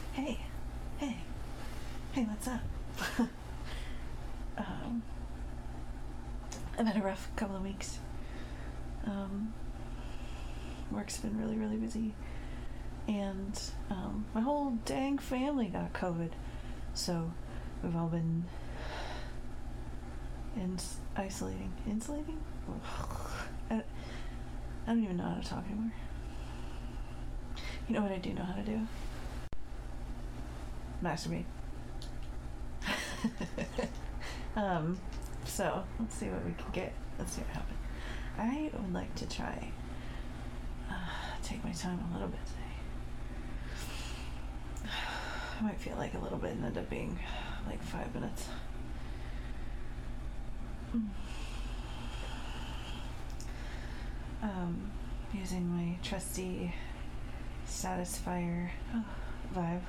Hey, hey, hey, what's up? um, I've had a rough couple of weeks. Work's been really, really busy, and my whole dang family got COVID, so we've all been insulating. I don't even know how to talk anymore. You know what I do know how to do? Masturbate. So let's see what we can get. Let's see what happens. I would like to try take my time a little bit today. I might feel like a little bit and end up being like 5 minutes. Using my trusty Satisfyer vibe.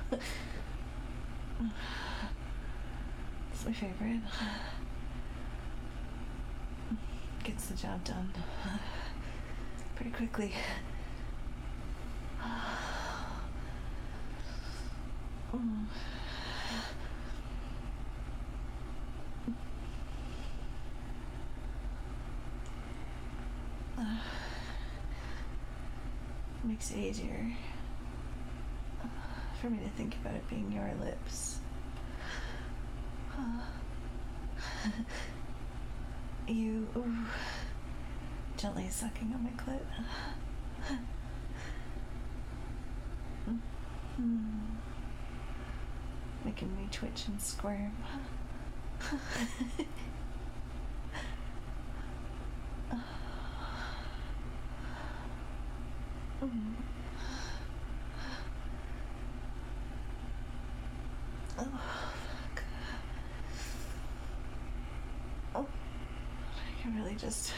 It's my favorite. Gets the job done pretty quickly. Makes it easier for me to think about it being your lips. You gently sucking on my clit. Making me twitch and squirm. Oh, fuck. Oh, I can really just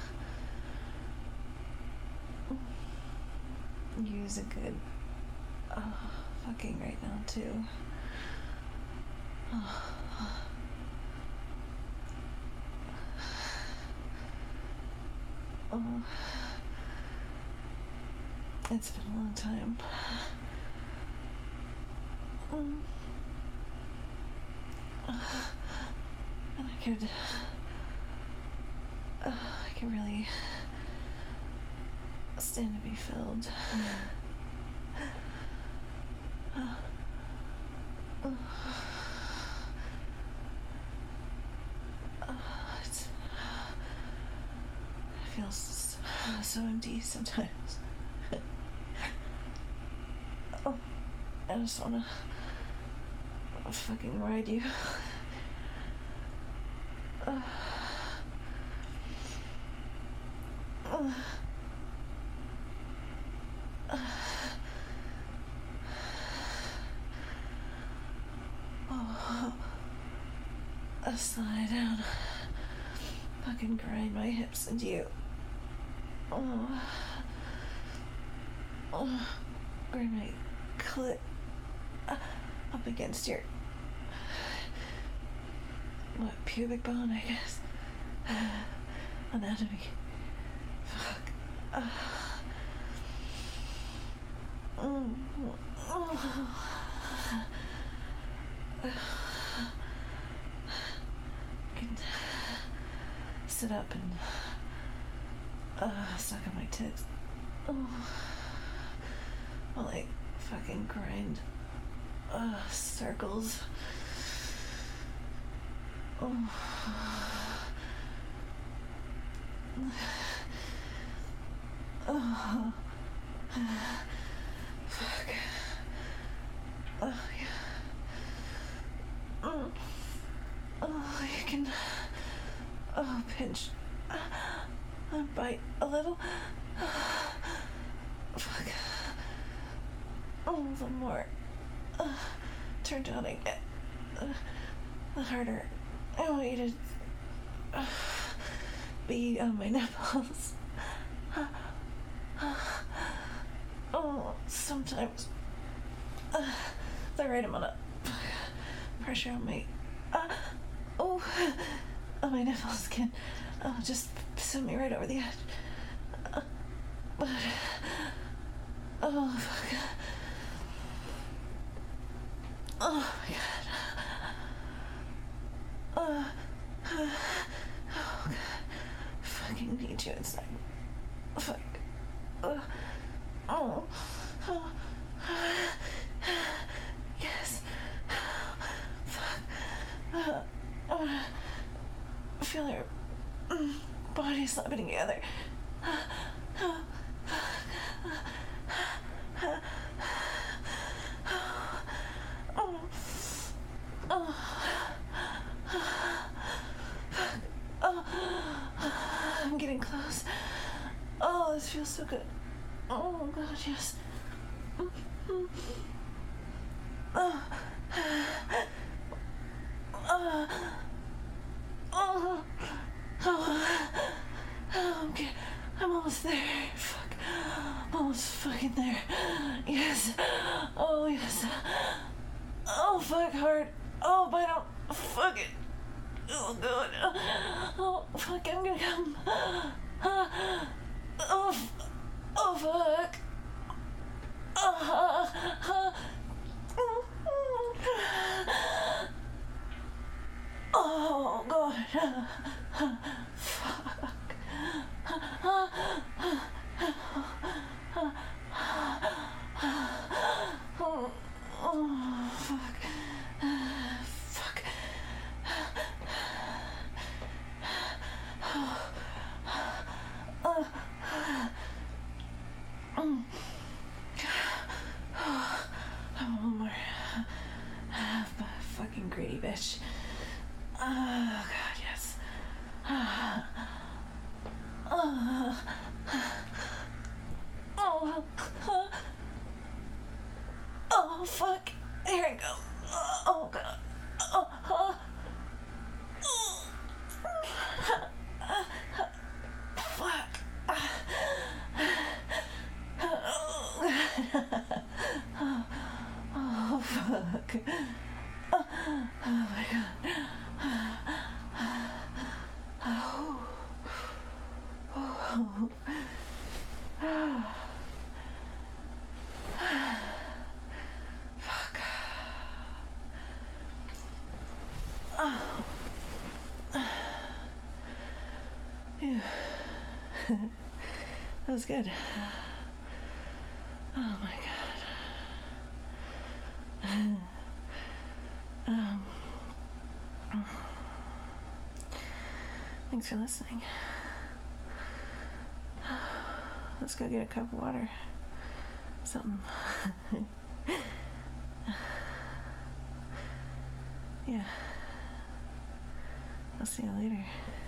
use a good fucking right now, too. It's been a long time. And I could really stand to be filled. It feels so empty sometimes. I just wanna fucking ride you. Slide down. Fucking grind my hips into you. Grind my clit up against your pubic bone, I guess. Anatomy. Fuck. Can sit up and suck on my tits. I'll like fucking grind circles. Fuck. Yeah. You can pinch and bite a little. Fuck. The more turned on I get, the harder I want you to be on my nipples. Sometimes the right amount of pressure on my on my nipples can just send me right over the edge. But fuck. Oh my god. Oh god. Fucking need you inside. Fuck. Oh. Oh. Yes. Fuck. I wanna feel her body slapping together. I'm getting close. Oh, this feels so good. Oh god, yes. Oh. Okay. I'm almost there. Fuck. I'm almost fucking there. Yes. Oh, yes. Oh, fuck hard. Oh, but I don't. Fuck it. Oh, God. Oh, fuck. I'm gonna come. Oh, fuck. Oh, God. Fuck. Oh, fuck. Fuck. One more. Fucking greedy bitch. Oh, God, yes. Oh, fuck. Here I go. Oh, God. Fuck. Oh, fuck. Oh, my God. Fuck. Yeah. That was good. Oh my god. Thanks for listening. Let's go get a cup of water. Something. Yeah. I'll see you later.